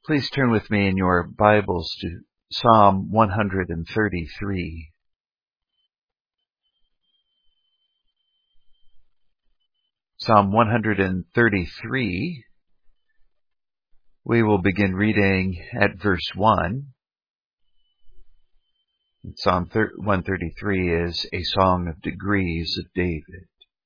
Please turn with me in your Bibles to Psalm 133. Psalm 133, we will begin reading at verse 1. Psalm 133 is a song of degrees of David.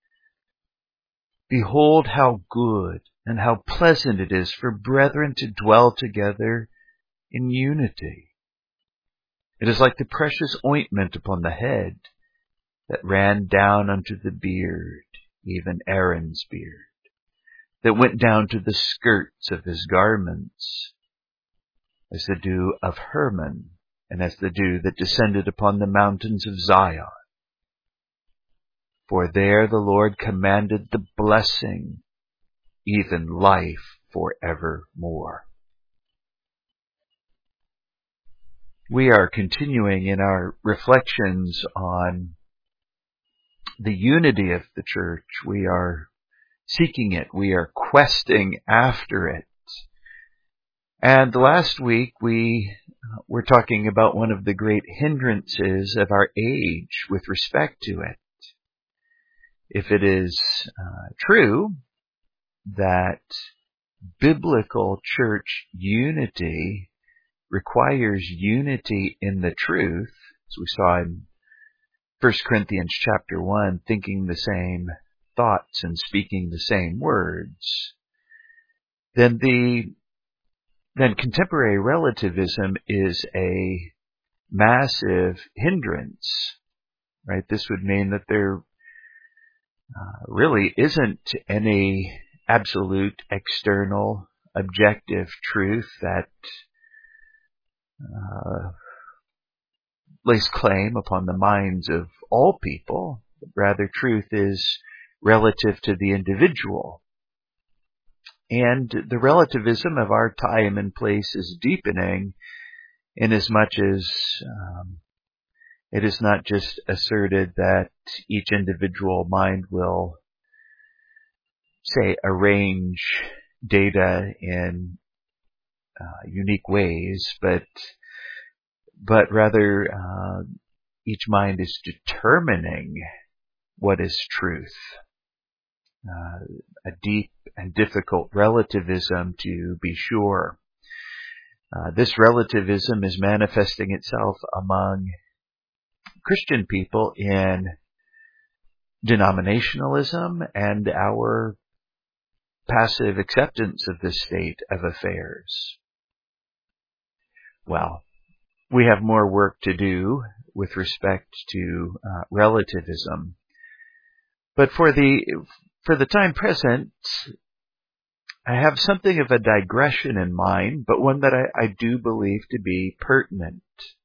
Behold how good and how pleasant it is for brethren to dwell together in unity. It is like the precious ointment upon the head that ran down unto the beard, even Aaron's beard, that went down to the skirts of his garments, as the dew of Hermon, and as the dew that descended upon the mountains of Zion. For there the Lord commanded the blessing, even life forevermore. We are continuing in our reflections on the unity of the church. We are seeking it. We are questing after it. And last week we were talking about one of the great hindrances of our age with respect to it. If it is true that biblical church unity requires unity in the truth, as we saw in 1 Corinthians chapter 1, thinking the same thoughts and speaking the same words, then contemporary relativism is a massive hindrance, right? This would mean that there really isn't any absolute external objective truth that lays claim upon the minds of all people. Rather, truth is relative to the individual. And the relativism of our time and place is deepening inasmuch as it is not just asserted that each individual mind will, say, arrange data in unique ways, but rather each mind is determining what is truth. A deep and difficult relativism, to be sure. This relativism is manifesting itself among Christian people in denominationalism and our passive acceptance of this state of affairs. Well, we have more work to do with respect to relativism. But for the time present, I have something of a digression in mind, but one that I do believe to be pertinent.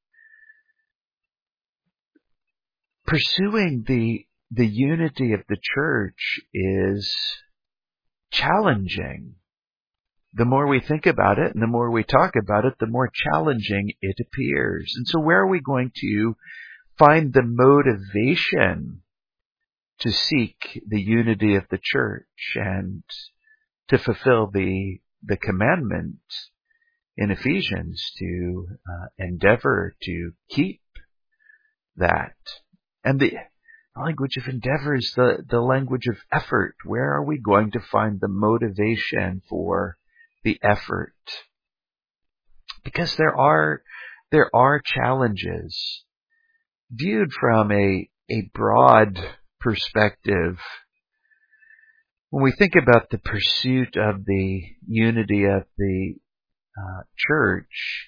Pursuing the unity of the church is challenging. The more we think about it and the more we talk about it, the more challenging it appears. And so where are we going to find the motivation to seek the unity of the church and to fulfill the commandment in Ephesians to endeavor to keep that? And the language of endeavor is the language of effort. Where are we going to find the motivation for the effort? Because there are challenges viewed from a broad perspective. When we think about the pursuit of the unity of the church,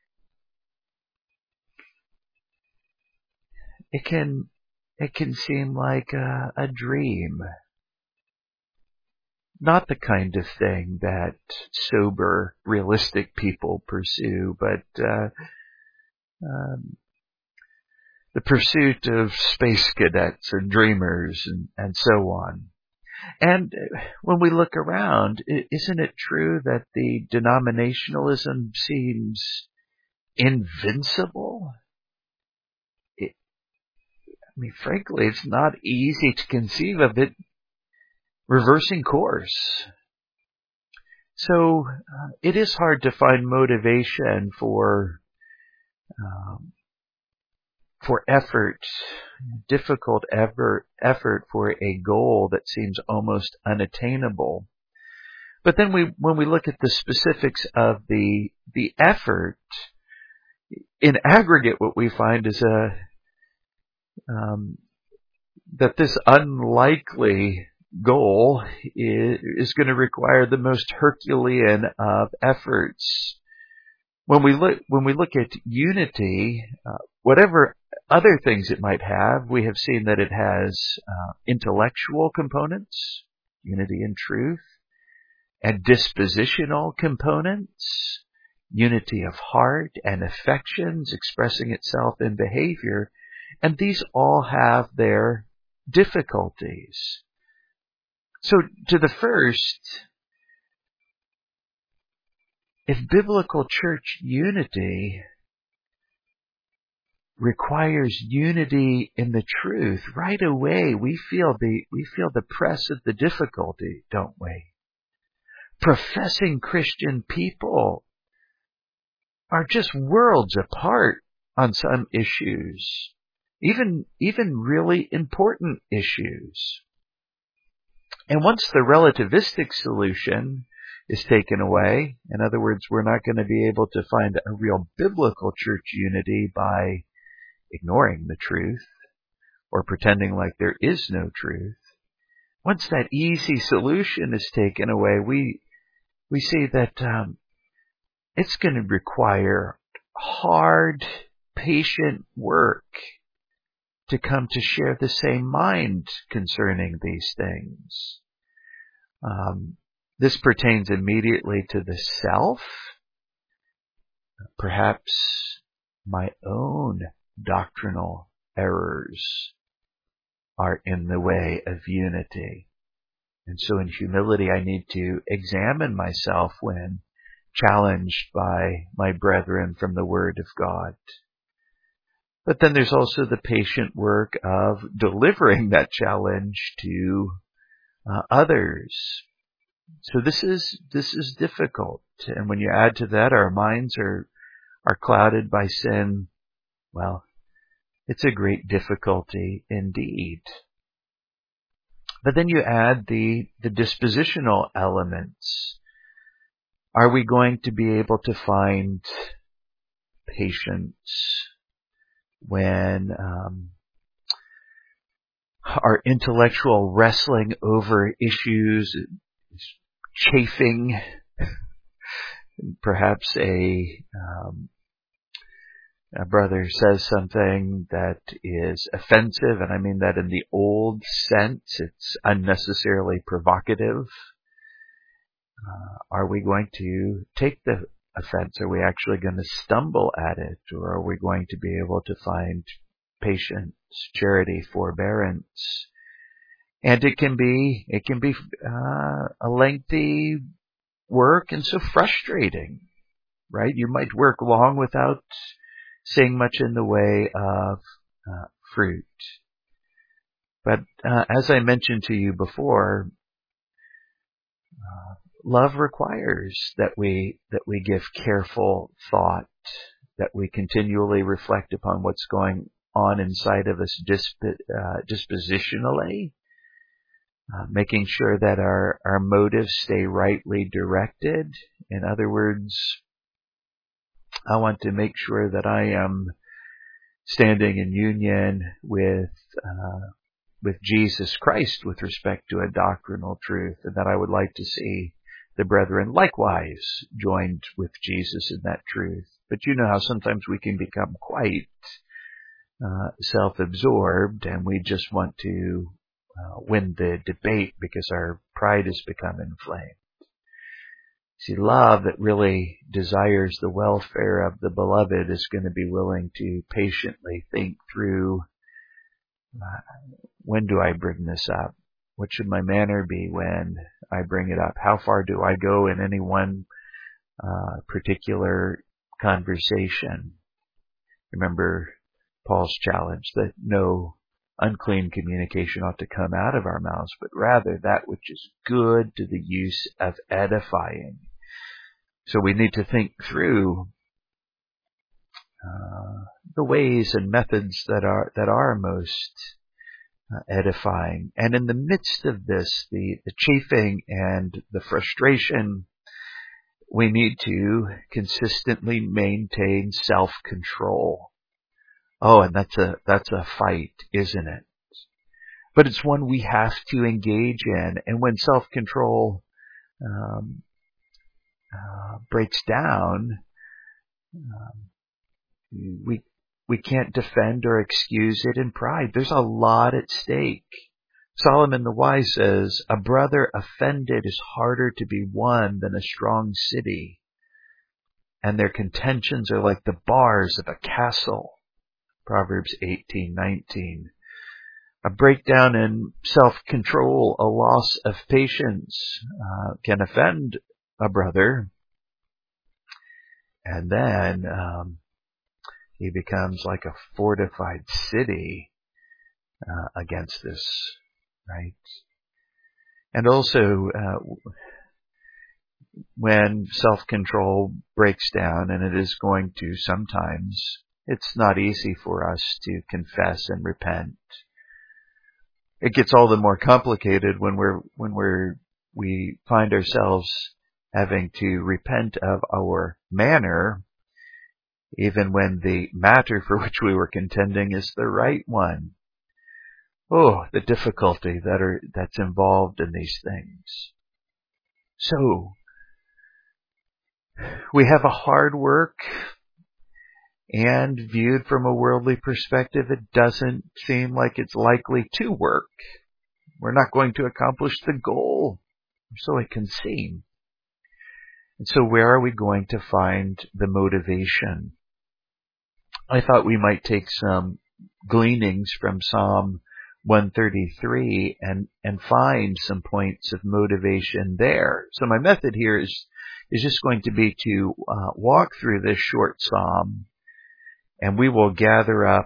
it can seem like a dream. Not the kind of thing that sober, realistic people pursue, but the pursuit of space cadets and dreamers and so on. And when we look around, isn't it true that the denominationalism seems invincible? Frankly, it's not easy to conceive of it reversing course. So it is hard to find motivation for effort, difficult effort for a goal that seems almost unattainable. But then when we look at the specifics of the effort, in aggregate, what we find is that this unlikely goal is going to require the most Herculean of efforts. When we look at unity, whatever other things it might have, we have seen that it has intellectual components, unity in truth, and dispositional components, unity of heart and affections expressing itself in behavior, and these all have their difficulties. So to the first, if biblical church unity requires unity in the truth, right away we feel the press of the difficulty, don't we? Professing Christian people are just worlds apart on some issues, even really important issues. And once the relativistic solution is taken away, in other words, we're not going to be able to find a real biblical church unity by ignoring the truth or pretending like there is no truth. Once that easy solution is taken away, we see that it's going to require hard, patient work to come to share the same mind concerning these things. This pertains immediately to the self. Perhaps my own doctrinal errors are in the way of unity. And so in humility, I need to examine myself when challenged by my brethren from the Word of God. But then there's also the patient work of delivering that challenge to others. So this is difficult. And when you add to that, our minds are clouded by sin, well, it's a great difficulty indeed. But then you add the dispositional elements. Are we going to be able to find patience when our intellectual wrestling over issues is chafing? Perhaps a brother says something that is offensive, and I mean that in the old sense. It's unnecessarily provocative. Are we going to take the offense? Are we actually going to stumble at it? Or are we going to be able to find patience, charity, forbearance? And it can be a lengthy work and so frustrating, right? You might work long without seeing much in the way of fruit. But as I mentioned to you before, love requires that we give careful thought, that we continually reflect upon what's going on inside of us dispositionally, making sure that our motives stay rightly directed. In other words, I want to make sure that I am standing in union with Jesus Christ with respect to a doctrinal truth, and that I would like to see the brethren likewise joined with Jesus in that truth. But you know how sometimes we can become quite self-absorbed, and we just want to win the debate because our pride has become inflamed. See, love that really desires the welfare of the beloved is going to be willing to patiently think through, when do I bring this up? What should my manner be when I bring it up? How far do I go in any one particular conversation? Remember Paul's challenge that no unclean communication ought to come out of our mouths, but rather that which is good to the use of edifying. So we need to think through the ways and methods that are most edifying. And in the midst of this, the chafing and the frustration, we need to consistently maintain self-control. Oh, and that's a fight, isn't it? But it's one we have to engage in. And when self-control breaks down, we can't defend or excuse it in pride. There's a lot at stake. Solomon the Wise says, "A brother offended is harder to be won than a strong city, and their contentions are like the bars of a castle." Proverbs 18:19. A breakdown in self-control, a loss of patience, can offend a brother, and then he becomes like a fortified city against this, right? And also, when self-control breaks down, and it is going to sometimes, it's not easy for us to confess and repent. It gets all the more complicated when we find ourselves having to repent of our manner, even when the matter for which we were contending is the right one. Oh, the difficulty that's involved in these things. So, we have a hard work, and viewed from a worldly perspective, it doesn't seem like it's likely to work. We're not going to accomplish the goal, so it can seem. And so where are we going to find the motivation? I thought we might take some gleanings from Psalm 133 and find some points of motivation there. So my method here is just going to be to walk through this short psalm, and we will gather up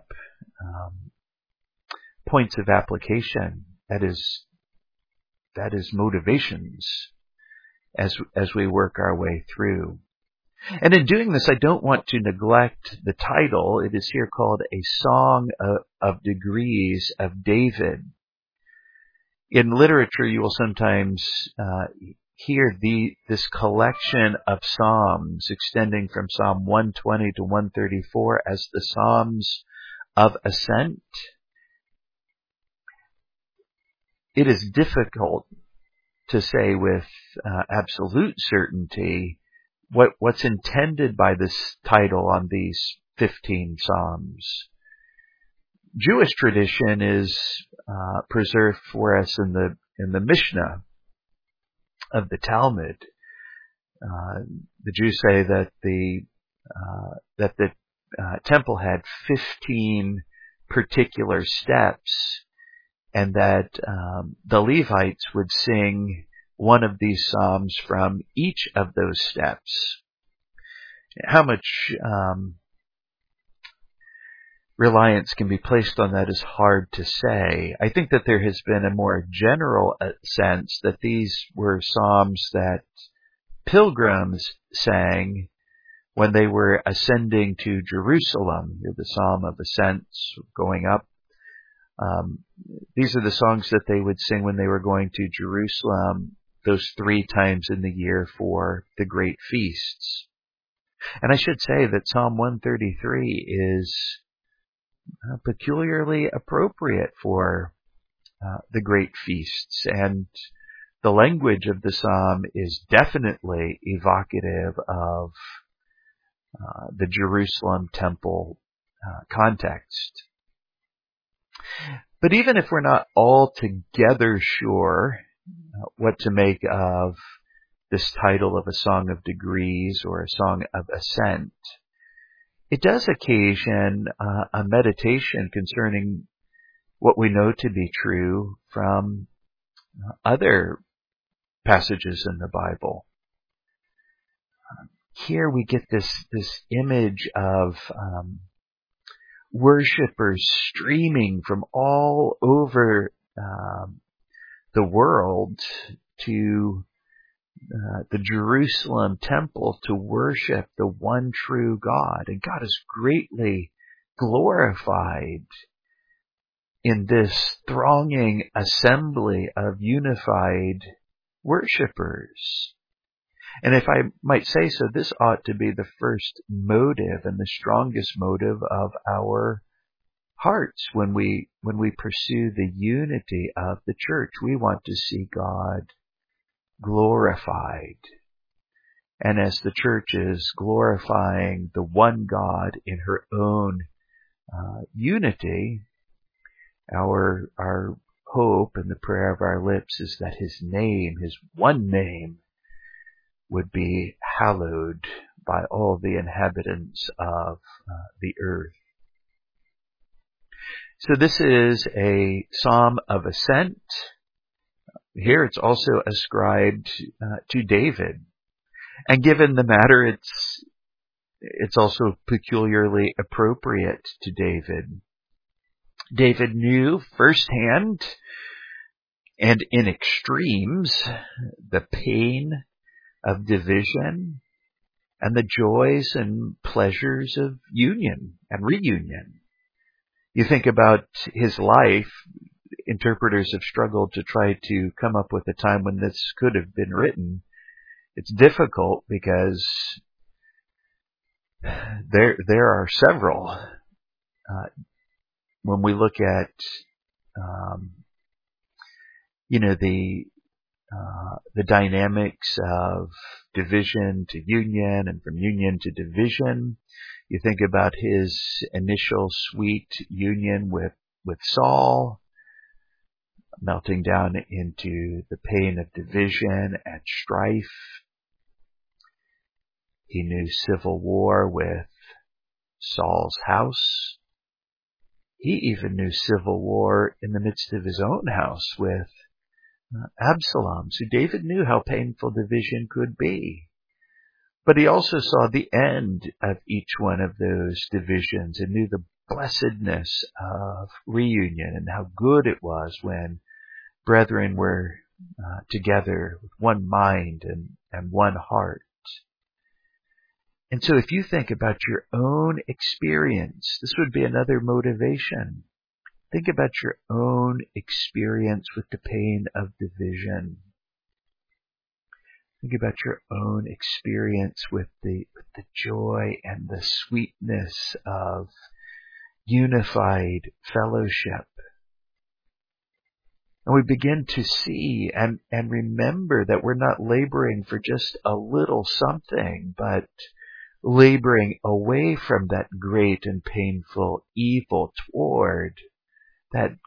points of application. That is motivations as we work our way through. And in doing this, I don't want to neglect the title. It is here called A Song of Degrees of David. In literature, you will sometimes hear this collection of psalms extending from Psalm 120 to 134 as the Psalms of Ascent. It is difficult to say with absolute certainty what's intended by this title on these 15 Psalms. Jewish tradition is preserved for us in the Mishnah of the Talmud. The Jews say that the temple had 15 particular steps, and that the Levites would sing one of these psalms from each of those steps. How much reliance can be placed on that is hard to say. I think that there has been a more general sense that these were psalms that pilgrims sang when they were ascending to Jerusalem. The Psalm of Ascents, going up. These are the songs that they would sing when they were going to Jerusalem those 3 times in the year for the great feasts. And I should say that Psalm 133 is peculiarly appropriate for the great feasts, and the language of the psalm is definitely evocative of the Jerusalem temple context. But even if we're not altogether sure what to make of this title of A Song of Degrees or A Song of Ascent, it does occasion a meditation concerning what we know to be true from other passages in the Bible. Here we get this image of worshipers streaming from all over the world to the Jerusalem temple to worship the one true God. And God is greatly glorified in this thronging assembly of unified worshipers. And if I might say so, this ought to be the first motive and the strongest motive of our hearts when we pursue the unity of the church. We want to see God glorified. And as the church is glorifying the one God in her own unity, our hope and the prayer of our lips is that His name, His one name, would be hallowed by all the inhabitants of the earth. So this is a psalm of ascent. Here it's also ascribed to David. And given the matter, it's also peculiarly appropriate to David. David knew firsthand and in extremes the pain of division and the joys and pleasures of union and reunion. You think about his life, interpreters have struggled to try to come up with a time when this could have been written. It's difficult because there are several. When we look at, the dynamics of division to union and from union to division, you think about his initial sweet union with Saul, melting down into the pain of division and strife. He knew civil war with Saul's house. He even knew civil war in the midst of his own house with Absalom. So David knew how painful division could be. But he also saw the end of each one of those divisions and knew the blessedness of reunion and how good it was when brethren were together with one mind and one heart. And so if you think about your own experience, this would be another motivation. Think about your own experience with the pain of division. Think about your own experience with the joy and the sweetness of unified fellowship. And we begin to see and remember that we're not laboring for just a little something, but laboring away from that great and painful evil toward that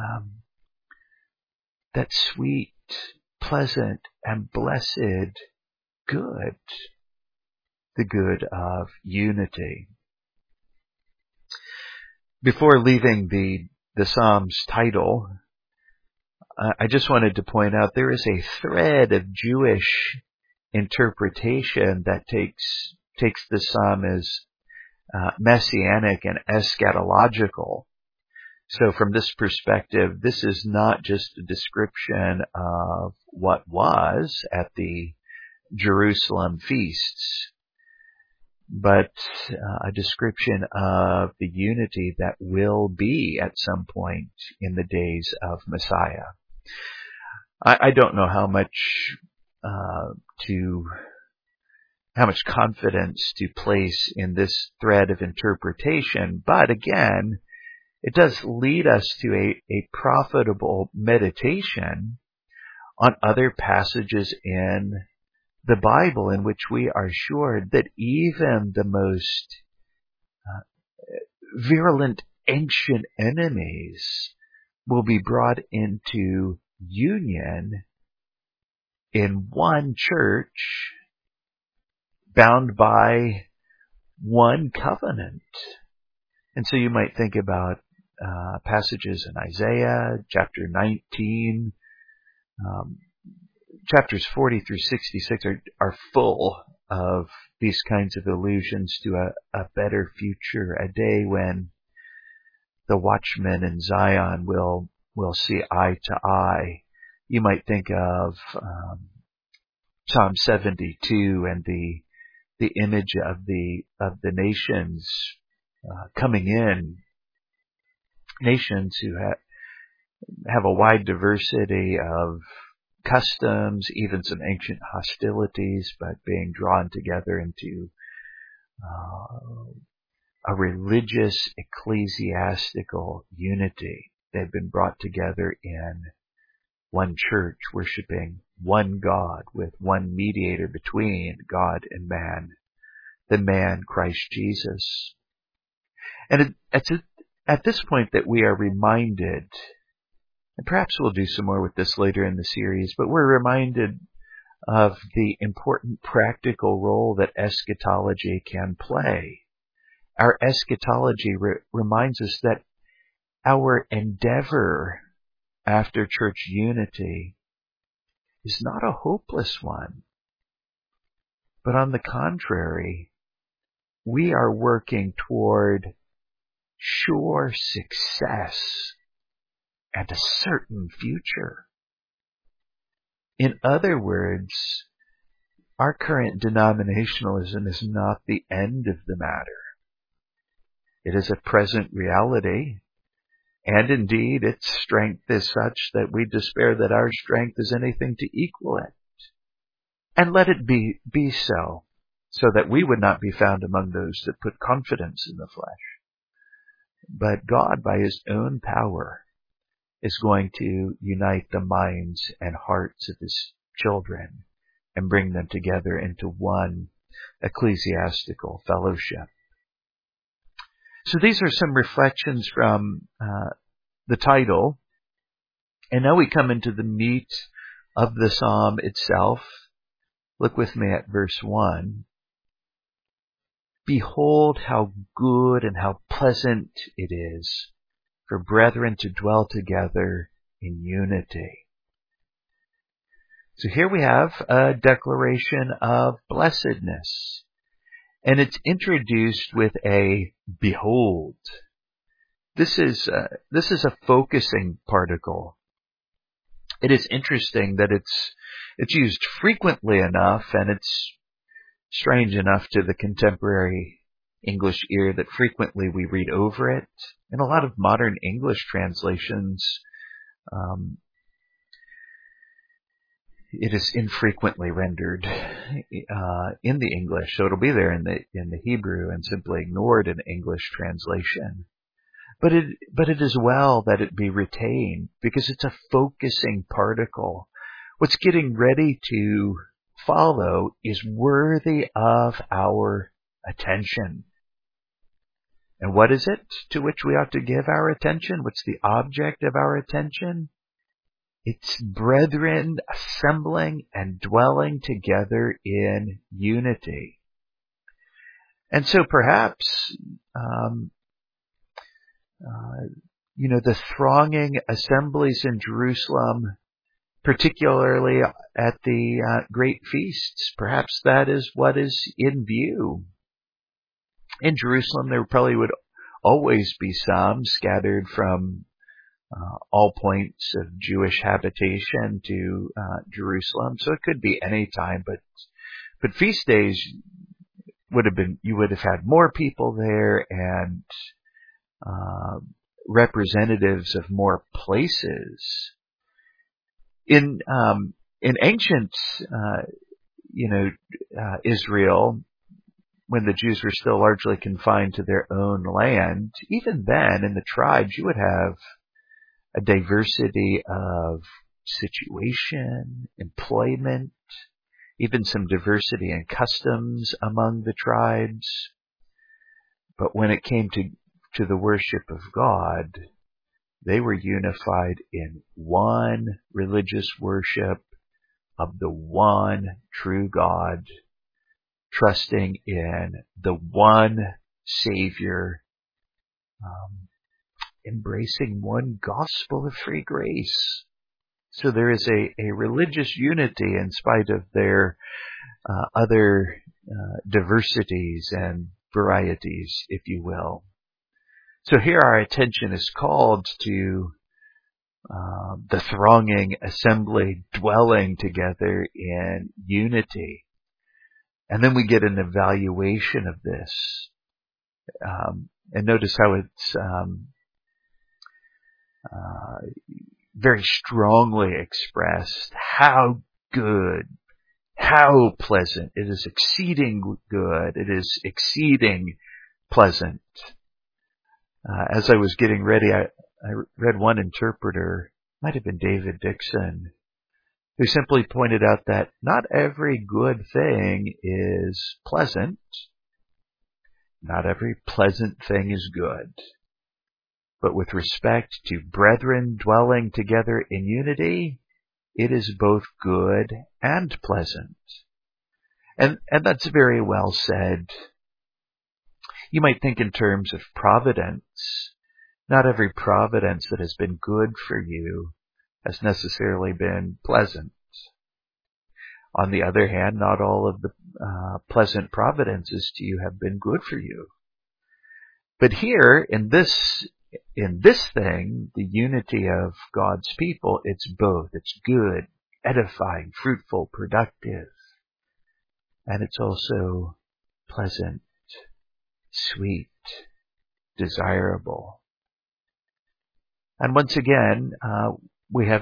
sweet, pleasant, and blessed good, the good of unity. Before leaving the Psalm's title, I just wanted to point out there is a thread of Jewish interpretation that takes the Psalm as messianic and eschatological. So from this perspective, this is not just a description of what was at the Jerusalem feasts, but a description of the unity that will be at some point in the days of Messiah. I don't know how much confidence to place in this thread of interpretation, but again, it does lead us to a profitable meditation on other passages in the Bible in which we are sure that even the most virulent ancient enemies will be brought into union in one church bound by one covenant. And so you might think about passages in Isaiah, chapter 19, chapters 40 through 66 are full of these kinds of allusions to a better future, a day when the watchmen in Zion will see eye to eye. You might think of Psalm 72 and the image of the nations coming in, nations who have a wide diversity of customs, even some ancient hostilities, but being drawn together into a religious, ecclesiastical unity. They've been brought together in one church, worshiping one God with one mediator between God and man, the man Christ Jesus. And it's at this point that we are reminded, and perhaps we'll do some more with this later in the series, but we're reminded of the important practical role that eschatology can play. Our eschatology reminds us that our endeavor after church unity is not a hopeless one, but on the contrary, we are working toward sure success and a certain future. In other words, our current denominationalism is not the end of the matter. It is a present reality, and indeed its strength is such that we despair that our strength is anything to equal it. And let it be so that we would not be found among those that put confidence in the flesh. But God, by His own power, is going to unite the minds and hearts of His children and bring them together into one ecclesiastical fellowship. So these are some reflections from the title. And now we come into the meat of the psalm itself. Look with me at verse 1. Behold how good and how pleasant it is for brethren to dwell together in unity. So here we have a declaration of blessedness. And it's introduced with a behold. This is a focusing particle. It is interesting that it's used frequently enough, and it's strange enough to the contemporary English ear that frequently we read over it. In a lot of modern English translations, it is infrequently rendered in the English, so it'll be there in the Hebrew and simply ignored in English translation. But it is well that it be retained because it's a focusing particle. What's getting ready to follow is worthy of our attention. And what is it to which we ought to give our attention? What's the object of our attention? It's brethren assembling and dwelling together in unity. And so perhaps, the thronging assemblies in Jerusalem, particularly at the great feasts, perhaps that is what is in view. In Jerusalem, there probably would always be some scattered from all points of Jewish habitation to Jerusalem. So it could be any time, but feast days you would have had more people there and representatives of more places. In ancient, Israel, when the Jews were still largely confined to their own land, even then in the tribes you would have a diversity of situation, employment, even some diversity in customs among the tribes. But when it came to the worship of God, they were unified in one religious worship of the one true God, trusting in the one Savior, embracing one gospel of free grace. So there is a religious unity in spite of their other diversities and varieties, if you will. So here our attention is called to the thronging assembly dwelling together in unity. And then we get an evaluation of this. And notice how it's very strongly expressed. How good, how pleasant. It is exceeding good. It is exceeding pleasant. As I was getting ready, I read one interpreter, might have been David Dixon, who simply pointed out that not every good thing is pleasant. Not every pleasant thing is good. But with respect to brethren dwelling together in unity, it is both good and pleasant. And that's very well said. You might think in terms of providence. Not every providence that has been good for you has necessarily been pleasant. On the other hand, not all of the pleasant providences to you have been good for you. But here, in this thing, the unity of God's people, it's both. It's good, edifying, fruitful, productive. And it's also pleasant, sweet, desirable. And once again, we have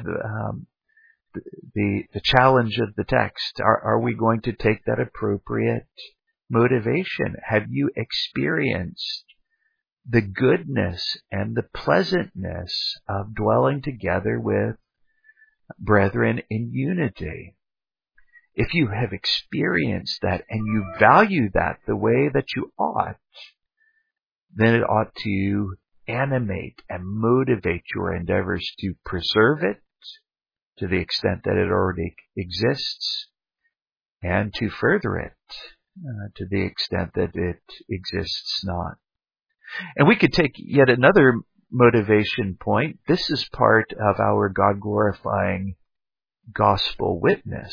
the challenge of the text. Are we going to take that appropriate motivation? Have you experienced the goodness and the pleasantness of dwelling together with brethren in unity? If you have experienced that and you value that the way that you ought, then it ought to animate and motivate your endeavors to preserve it to the extent that it already exists, and to further it to the extent that it exists not. And we could take yet another motivation point. This is part of our God-glorifying gospel witness.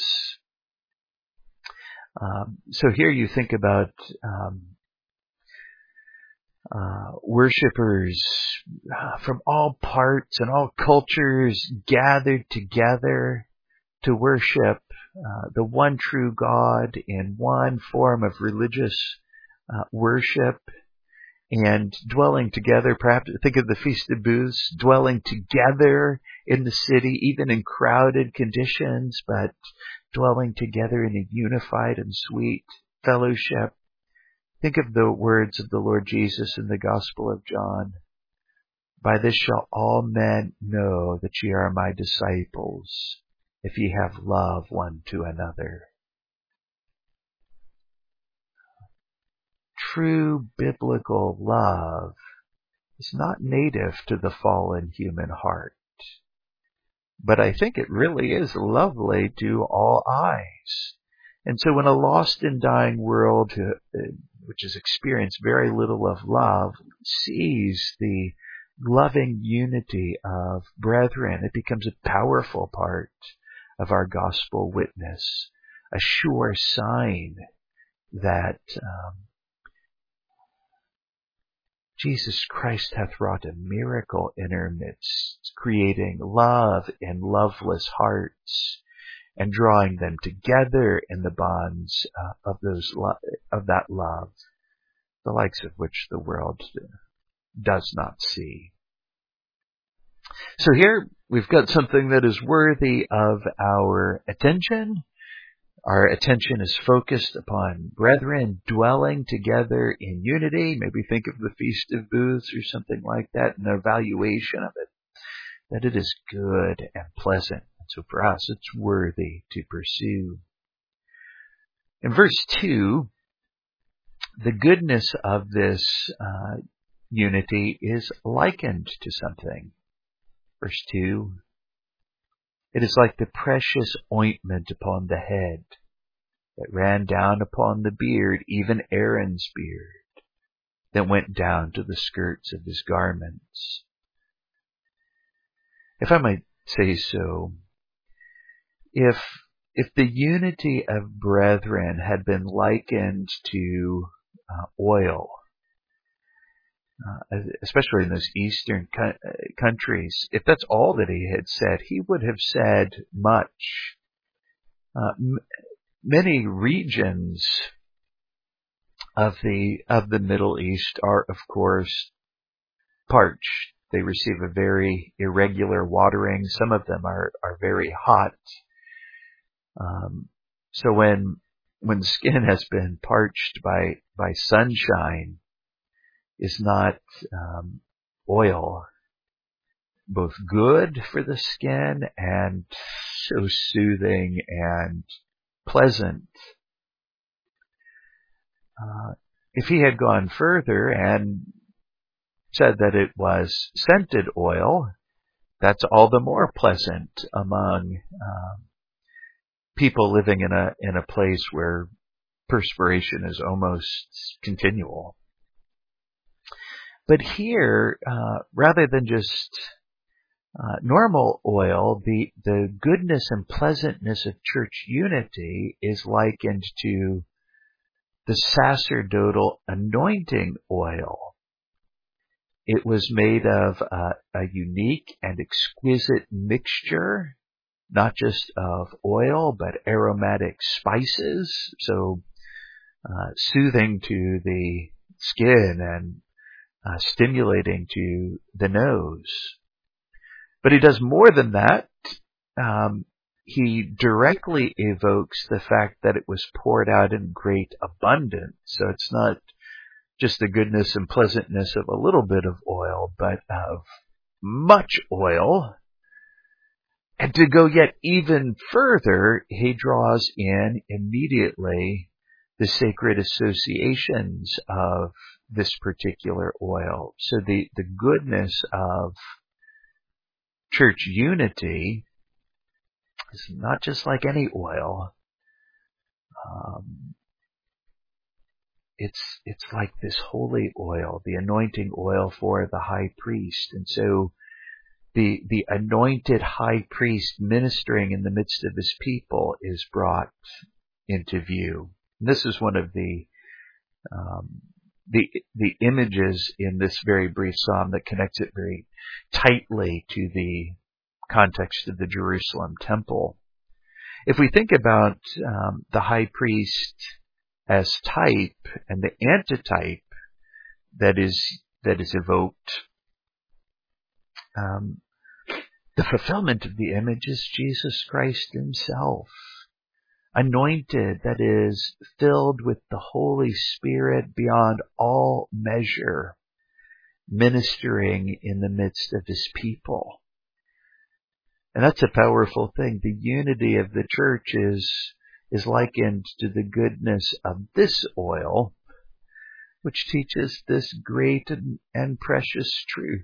So here you think about worshipers from all parts and all cultures gathered together to worship the one true God in one form of religious worship, and dwelling together. Perhaps think of the Feast of Booths, dwelling together in the city, even in crowded conditions, but dwelling together in a unified and sweet fellowship. Think of the words of the Lord Jesus in the Gospel of John. By this shall all men know that ye are my disciples, if ye have love one to another. True biblical love is not native to the fallen human heart, but I think it really is lovely to all eyes. And so when a lost and dying world, which has experienced very little of love, sees the loving unity of brethren, it becomes a powerful part of our gospel witness, a sure sign that Jesus Christ hath wrought a miracle in our midst, creating love in loveless hearts and drawing them together in the bonds of that love, the likes of which the world does not see. So here we've got something that is worthy of our attention. Our attention is focused upon brethren dwelling together in unity. Maybe think of the Feast of Booths or something like that, an evaluation of it, that it is good and pleasant. And so for us, it's worthy to pursue. In verse 2, the goodness of this unity is likened to something. Verse 2, it is like the precious ointment upon the head that ran down upon the beard, even Aaron's beard, that went down to the skirts of his garments. If I might say so, if the unity of brethren had been likened to oil, especially in those eastern countries, if that's all that he had said, he would have said much. Many regions of the Middle East are, of course, parched. They receive a very irregular watering. Some of them are very hot. So when the skin has been parched by sunshine, is not oil both good for the skin and so soothing and pleasant? If he had gone further and said that it was scented oil, that's all the more pleasant among people living in a place where perspiration is almost continual. But here, rather than just normal oil, the goodness and pleasantness of church unity is likened to the sacerdotal anointing oil. It was made of a unique and exquisite mixture, not just of oil, but aromatic spices, so soothing to the skin and stimulating to the nose. But he does more than that. He directly evokes the fact that it was poured out in great abundance. So it's not just the goodness and pleasantness of a little bit of oil, but of much oil. And to go yet even further, he draws in immediately the sacred associations of this particular oil. So the goodness of church unity is not just like any oil. It's like this holy oil, the anointing oil for the high priest. And so the anointed high priest ministering in the midst of his people is brought into view. And this is one of the images in this very brief psalm that connects it very tightly to the context of the Jerusalem temple. If we think about the high priest as type and the antitype that is evoked, the fulfillment of the image is Jesus Christ himself, anointed, that is, filled with the Holy Spirit beyond all measure, ministering in the midst of his people. And that's a powerful thing. The unity of the church is likened to the goodness of this oil, which teaches this great and precious truth.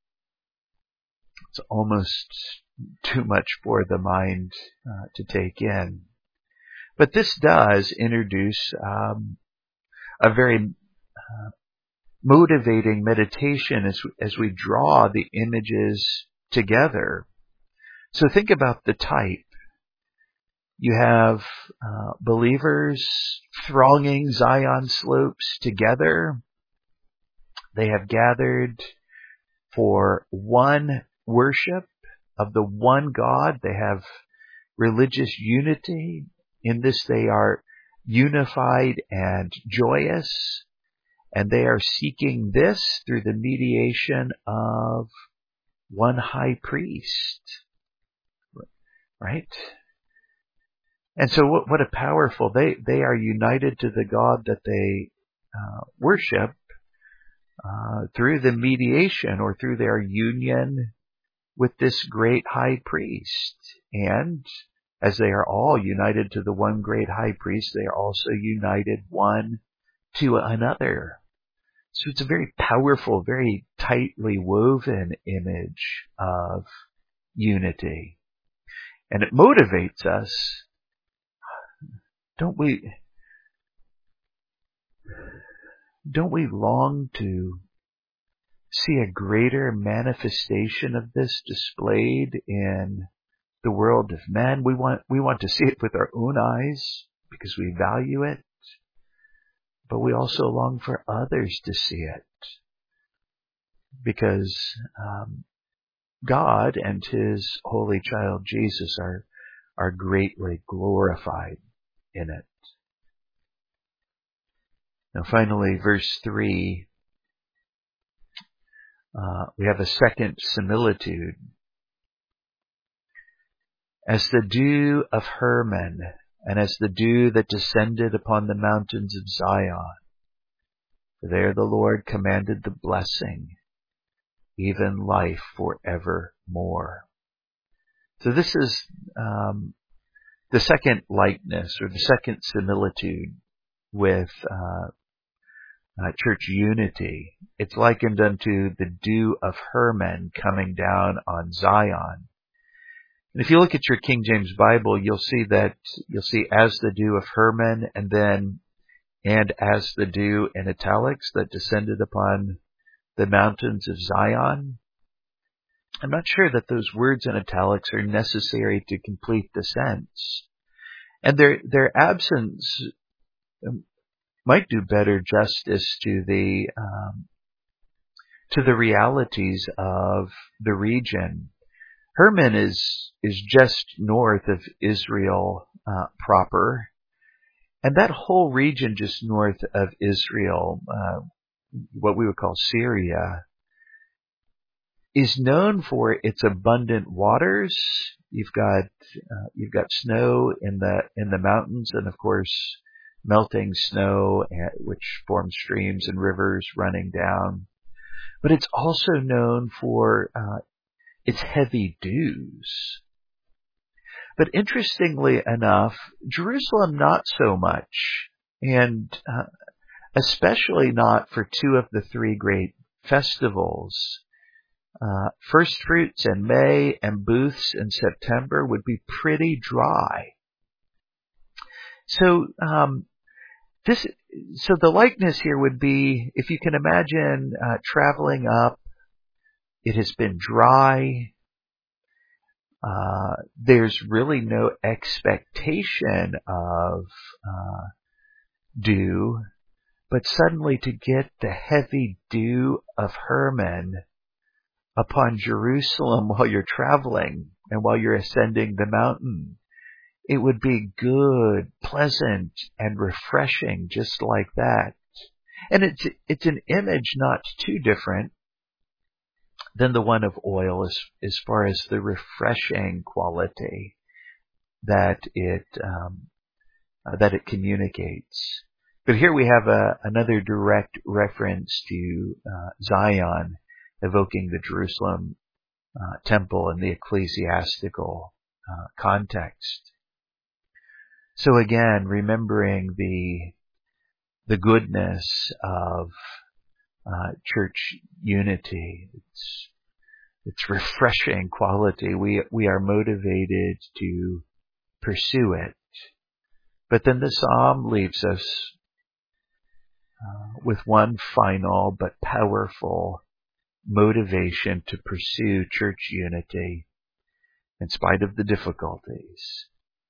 It's almost too much for the mind to take in. But this does introduce a very motivating meditation as we draw the images together. So think about the type. You have believers thronging Zion slopes together. They have gathered for one worship of the one God. They have religious unity. In this they are unified and joyous. And they are seeking this through the mediation of one high priest. Right? And so what a powerful, they are united to the God that they worship through the mediation or through their union with this great high priest. And as they are all united to the one great high priest, they are also united one to another. So it's a very powerful, very tightly woven image of unity. And it motivates us. Don't we long to see a greater manifestation of this displayed in the world of men? We want to see it with our own eyes because we value it, but we also long for others to see it. because God and His holy child Jesus are greatly glorified in it. Now finally, verse 3, we have a second similitude. As the dew of Hermon, and as the dew that descended upon the mountains of Zion, for there the Lord commanded the blessing, even life forevermore. So this is the second likeness, or the second similitude with church unity. It's likened unto the dew of Hermon coming down on Zion. And if you look at your King James Bible, you'll see as the dew of Hermon, and as the dew in italics that descended upon the mountains of Zion. I'm not sure that those words in italics are necessary to complete the sense. And their absence might do better justice to the realities of the region. Hermon is just north of Israel proper, and that whole region just north of Israel, what we would call Syria, is known for its abundant waters. You've got snow in the mountains, and of course melting snow, which forms streams and rivers running down. But it's also known for its heavy dews. But interestingly enough, Jerusalem not so much, and especially not for two of the three great festivals. First fruits in May and booths in September would be pretty dry. So the likeness here would be, if you can imagine traveling up, it has been dry. There's really no expectation of dew, but suddenly to get the heavy dew of Hermon upon Jerusalem while you're traveling and while you're ascending the mountain, it would be good, pleasant, and refreshing just like that. And it's an image not too different than the one of oil as far as the refreshing quality that it communicates. But here we have another direct reference to Zion, evoking the Jerusalem temple in the ecclesiastical context. So again, remembering the goodness of church unity, its refreshing quality. We are motivated to pursue it. But then the psalm leaves us with one final but powerful motivation to pursue church unity in spite of the difficulties.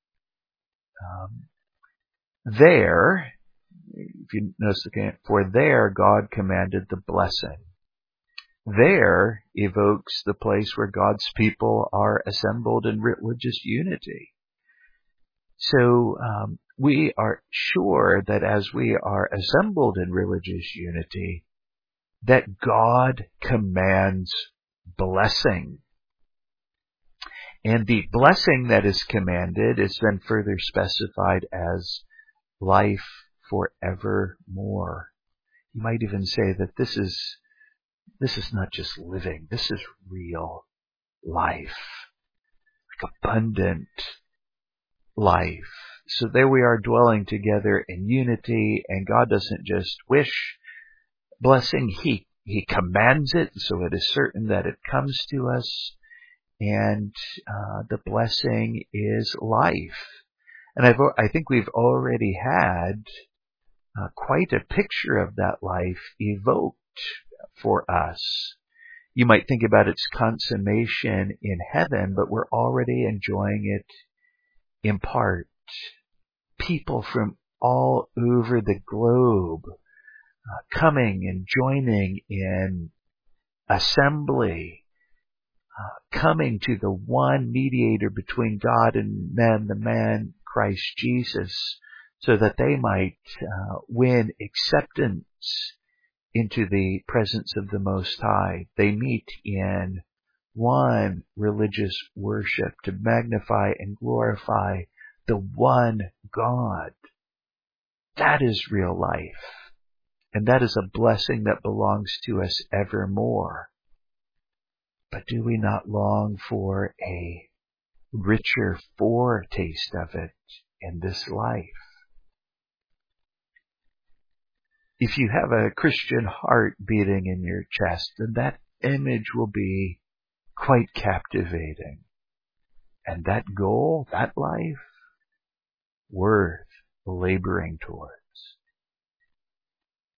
There, if you notice again, for there God commanded the blessing. There evokes the place where God's people are assembled in religious unity. So we are sure that as we are assembled in religious unity, that God commands blessing. And the blessing that is commanded is then further specified as life forevermore. You might even say that this is not just living, this is real life, like abundant life. So there we are dwelling together in unity, and God doesn't just wish blessing, He commands it, so it is certain that it comes to us, and the blessing is life. And I think we've already had quite a picture of that life evoked for us. You might think about its consummation in heaven, but we're already enjoying it in part. People from all over the globe coming and joining in assembly, coming to the one mediator between God and men, the man Christ Jesus, so that they might win acceptance into the presence of the Most High. They meet in one religious worship to magnify and glorify the one God. That is real life. And that is a blessing that belongs to us evermore. But do we not long for a richer foretaste of it in this life? If you have a Christian heart beating in your chest, then that image will be quite captivating. And that goal, that life, worth laboring toward.